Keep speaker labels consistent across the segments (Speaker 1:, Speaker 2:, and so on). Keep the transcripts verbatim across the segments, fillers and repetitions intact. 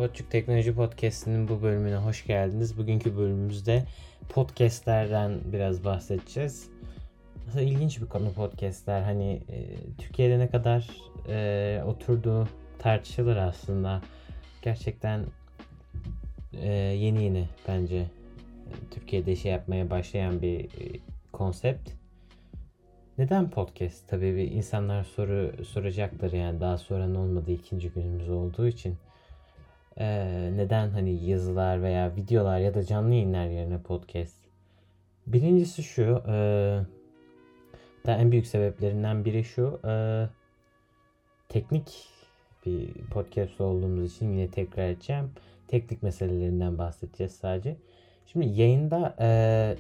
Speaker 1: Koçuk Teknoloji Podcast'inin bu bölümüne hoş geldiniz. Bugünkü bölümümüzde podcastlerden biraz bahsedeceğiz. Aslında ilginç bir konu podcastler. Hani e, Türkiye'de ne kadar e, oturduğu tartışılır aslında. Gerçekten e, yeni yeni bence e, Türkiye'de şey yapmaya başlayan bir e, konsept. Neden podcast? Tabii bir insanlar soru soracaktır yani daha soran olmadı ikinci günümüz olduğu için. Ee, neden hani yazılar veya videolar ya da canlı yayınlar yerine podcast? Birincisi şu, e, daha en büyük sebeplerinden biri şu, e, teknik bir podcast olduğumuz için yine tekrar edeceğim. Teknik meselelerinden bahsedeceğiz sadece. Şimdi yayında e,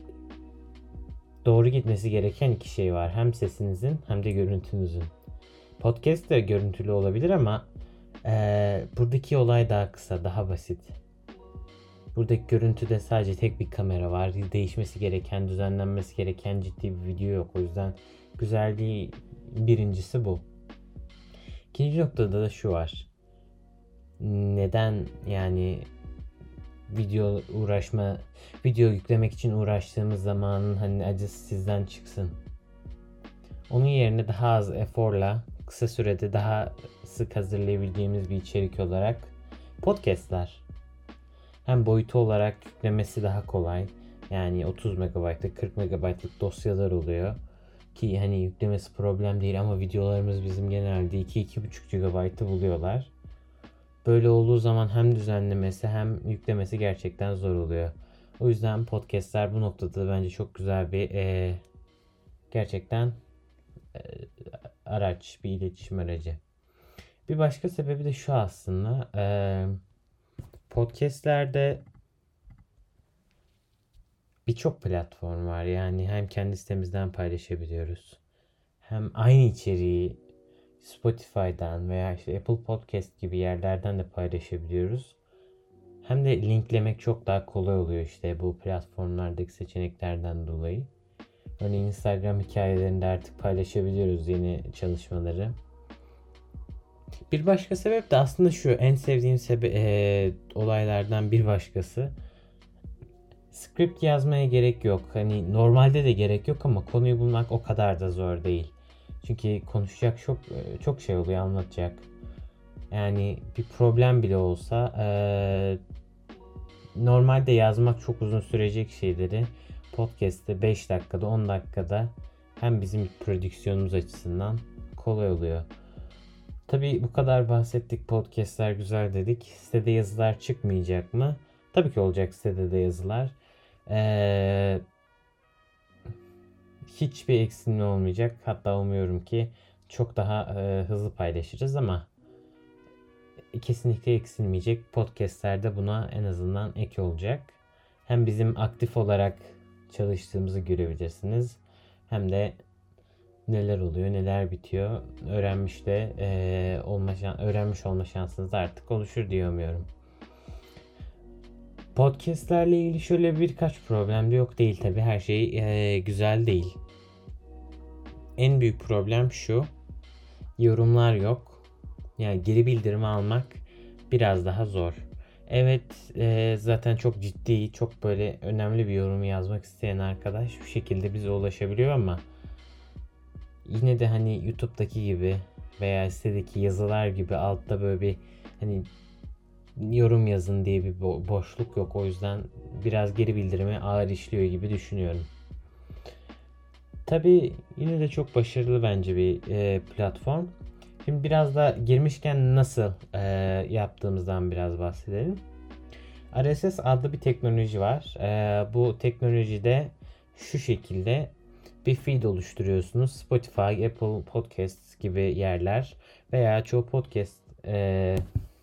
Speaker 1: doğru gitmesi gereken iki şey var. Hem sesinizin hem de görüntünüzün. Podcast de görüntülü olabilir ama e, buradaki olay daha kısa, daha basit. Buradaki görüntüde sadece tek bir kamera var. Değişmesi gereken, düzenlenmesi gereken ciddi bir video yok. O yüzden güzelliği birincisi bu. İkinci noktada da şu var. Neden yani video uğraşma, video yüklemek için uğraştığımız zamanın hani acısı sizden çıksın. Onun yerine daha az eforla kısa sürede daha sık hazırlayabildiğimiz bir içerik olarak podcastler. Hem boyutu olarak yüklemesi daha kolay. Yani otuz megabaytlık kırk megabaytlık dosyalar oluyor. Ki hani yüklemesi problem değil ama videolarımız bizim genelde iki iki buçuk gigabaytı buluyorlar. Böyle olduğu zaman hem düzenlemesi hem yüklemesi gerçekten zor oluyor. O yüzden podcastler bu noktada bence çok güzel bir e, gerçekten e, araç, bir iletişim aracı. Bir başka sebebi de şu aslında. E, podcastlerde birçok platform var. Yani hem kendi sitemizden paylaşabiliyoruz. Hem aynı içeriği Spotify'dan veya işte Apple Podcast gibi yerlerden de paylaşabiliyoruz. Hem de linklemek çok daha kolay oluyor işte bu platformlardaki seçeneklerden dolayı. Örneğin Instagram hikayelerinde artık paylaşabiliyoruz yeni çalışmaları. Bir başka sebep de aslında şu, en sevdiğim sebe- e, olaylardan bir başkası. Script yazmaya gerek yok. Hani normalde de gerek yok ama konuyu bulmak o kadar da zor değil. Çünkü konuşacak çok çok şey oluyor, anlatacak. Yani bir problem bile olsa ee, normalde yazmak çok uzun sürecek şeyleri podcast'te beş dakikada on dakikada hem bizim prodüksiyonumuz açısından kolay oluyor. Tabii bu kadar bahsettik, podcast'ler güzel dedik. Sitede yazılar çıkmayacak mı? Tabii ki olacak sitede de yazılar. Ee, hiçbir eksilme olmayacak. Hatta umuyorum ki çok daha e, hızlı paylaşırız ama kesinlikle eksilmeyecek. Podcast'lerde buna en azından ek olacak. Hem bizim aktif olarak çalıştığımızı görebilirsiniz. Hem de neler oluyor, neler bitiyor öğrenmiş de e, olma öğrenmiş olma şansınız da artık oluşur diye umuyorum. Podcast'lerle ilgili şöyle birkaç problem de yok değil tabi, her şey e, güzel değil. En büyük problem şu: yorumlar yok. Yani geri bildirim almak biraz daha zor. Evet, e, zaten çok ciddi, çok böyle önemli bir yorum yazmak isteyen arkadaş bu şekilde bize ulaşabiliyor ama yine de hani YouTube'daki gibi veya sitedeki yazılar gibi altta böyle bir hani yorum yazın diye bir bo- boşluk yok. O yüzden biraz geri bildirimi ağır işliyor gibi düşünüyorum. Tabii yine de çok başarılı bence bir e, platform. Şimdi biraz da girmişken nasıl e, yaptığımızdan biraz bahsedelim. R S S adlı bir teknoloji var. E, bu teknolojide şu şekilde bir feed oluşturuyorsunuz. Spotify, Apple Podcasts gibi yerler veya çoğu podcast e,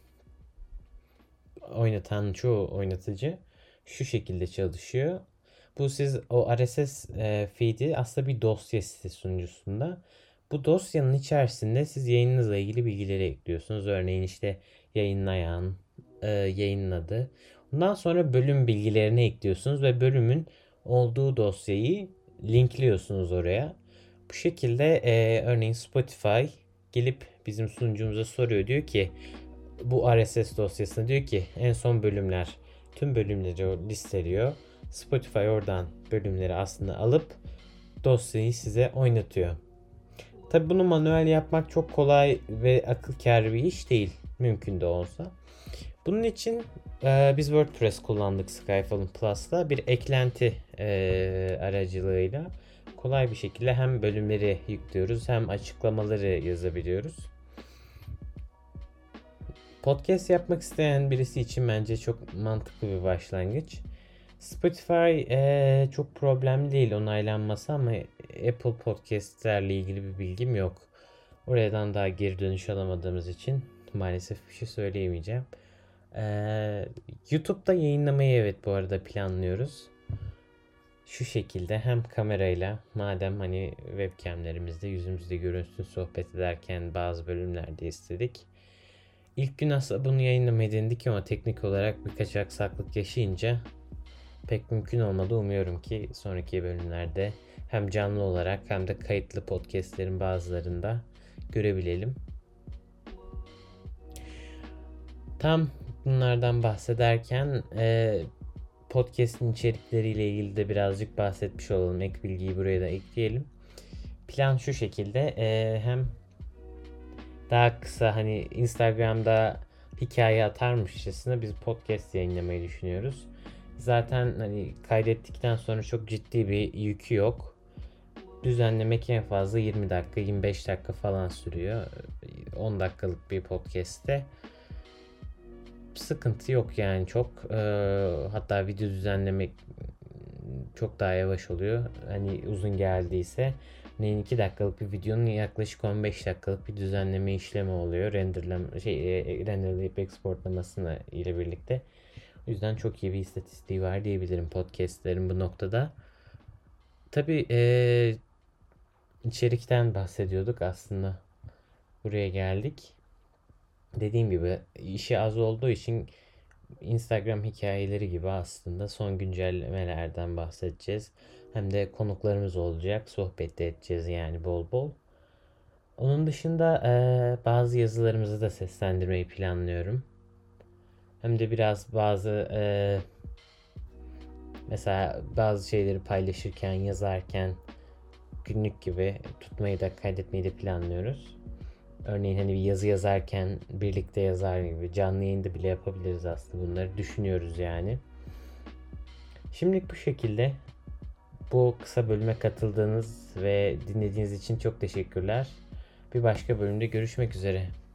Speaker 1: oynatan çoğu oynatıcı şu şekilde çalışıyor. Bu siz o R S S e, feed'i aslında bir dosya site sunucusunda. Bu dosyanın içerisinde siz yayınınızla ilgili bilgileri ekliyorsunuz. Örneğin işte yayınlayan, e, yayının adı. Ondan sonra bölüm bilgilerini ekliyorsunuz ve bölümün olduğu dosyayı linkliyorsunuz oraya. Bu şekilde e, örneğin Spotify gelip bizim sunucumuza soruyor. Diyor ki bu R S S dosyasına diyor ki en son bölümler, tüm bölümleri o listeliyor. Spotify oradan bölümleri aslında alıp dosyayı size oynatıyor. Tabi bunu manuel yapmak çok kolay ve akıl kârı bir iş değil, mümkün de olsa. Bunun için e, biz WordPress kullandık Skyfall'ın Plus'ta bir eklenti e, aracılığıyla kolay bir şekilde hem bölümleri yüklüyoruz hem açıklamaları yazabiliyoruz. Podcast yapmak isteyen birisi için bence çok mantıklı bir başlangıç. Spotify e, çok problem değil onaylanması ama Apple Podcast'lerle ilgili bir bilgim yok. Oradan daha geri dönüş alamadığımız için maalesef bir şey söyleyemeyeceğim. Ee, YouTube'da yayınlamayı evet bu arada planlıyoruz. Şu şekilde hem kamerayla madem hani webcamlerimizde yüzümüzde görünsün sohbet ederken bazı bölümlerde istedik. İlk gün aslında bunu yayınlamayı denedik ama teknik olarak birkaç aksaklık yaşayınca pek mümkün olmadı. Umuyorum ki sonraki bölümlerde hem canlı olarak hem de kayıtlı podcastlerin bazılarında görebilelim. Tam bunlardan bahsederken e, podcast'in içerikleriyle ilgili de birazcık bahsetmiş olalım. Ek bilgiyi buraya da ekleyelim. Plan şu şekilde e, hem daha kısa hani Instagram'da hikaye atarmışçasına biz podcast yayınlamayı düşünüyoruz. Zaten hani kaydettikten sonra çok ciddi bir yükü yok. Düzenlemek en fazla yirmi dakika yirmi beş dakika falan sürüyor. on dakikalık bir podcast'te sıkıntı yok yani çok. Ee, hatta video düzenlemek çok daha yavaş oluyor. Hani uzun geldiyse neyin iki dakikalık bir videonun yaklaşık on beş dakikalık bir düzenleme işlemi oluyor. Renderleme şey e, renderlayıp exportlamasına ile birlikte. O yüzden çok iyi bir istatistiği var diyebilirim podcastlerin bu noktada. Tabii e, içerikten bahsediyorduk aslında. Buraya geldik. Dediğim gibi işi az olduğu için Instagram hikayeleri gibi aslında son güncellemelerden bahsedeceğiz. Hem de konuklarımız olacak. Sohbet de edeceğiz yani bol bol. Onun dışında e, bazı yazılarımızı da seslendirmeyi planlıyorum. Hem de biraz bazı e, mesela bazı şeyleri paylaşırken, yazarken günlük gibi tutmayı da kaydetmeyi de planlıyoruz. Örneğin hani bir yazı yazarken birlikte yazar gibi canlı yayında bile yapabiliriz aslında bunları düşünüyoruz yani. Şimdilik bu şekilde. Bu kısa bölüme katıldığınız ve dinlediğiniz için çok teşekkürler. Bir başka bölümde görüşmek üzere.